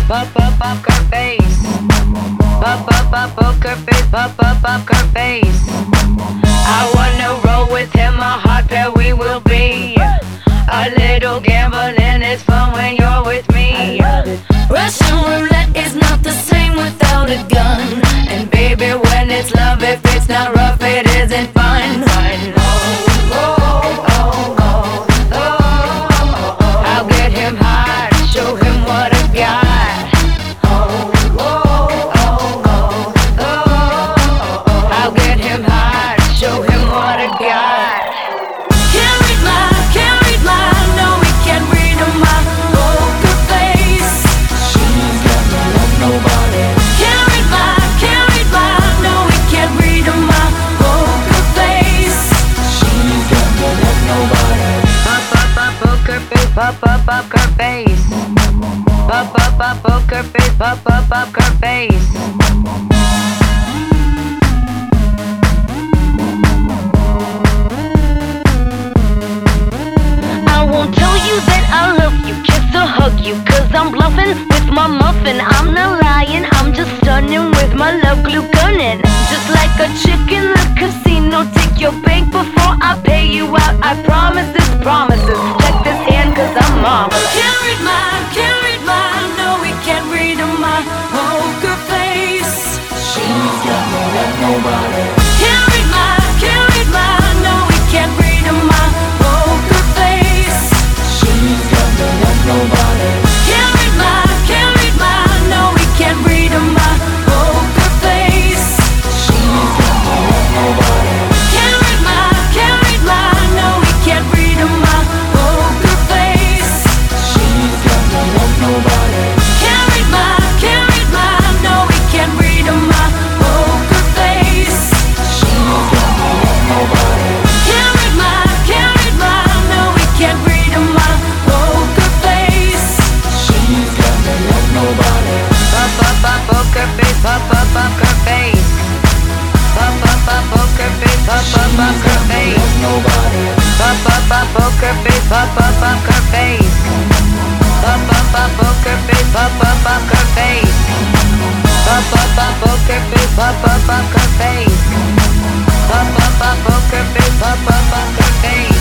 up her face. Poker face, up her face. I wanna roll with him, a hot pair we will be. A little gambling is fun when you're with me. Russian roulette is not the same without a gun. And baby, when it's love, if it's not rough, it isn't fun. I'll get him hot, show him what I got. I'll get him hot, show him what I got. Can't read my, no, we can't read my poker face. She's got no love, nobody. Can't read my, no, we can't read my poker face. She's got no love, nobody. Poker face, poker face. Poker face, poker face. I won't tell you that I love you, kiss or hug you, 'cause I'm bluffing with my muffin. I'm not lying, I'm just stunning with my love glue gunning. Just like a chick in the casino, take your bank before I pay you out. I promise this promises. Check this hand 'cause I'm marvelous. Can't read my, no, we can't read my poker face. She's got no love, nobody. Can't read my, no, we can't read my poker face. She's got no love, nobody. Can't read my, no, we can't read my poker face. She's got no love, nobody. Can't read my, no, we can't read my poker face. She's got no love, nobody. Can't read my, no, we can't read my poker face. She's got no love, nobody. Can't read my, no, we can't read my poker face. She's got no love, nobody. Poker face, poker face. Poker face, poker face. Nobody. Poker face, poker face. Poker face, poker face. Poker face, poker face. Poker face, poker face.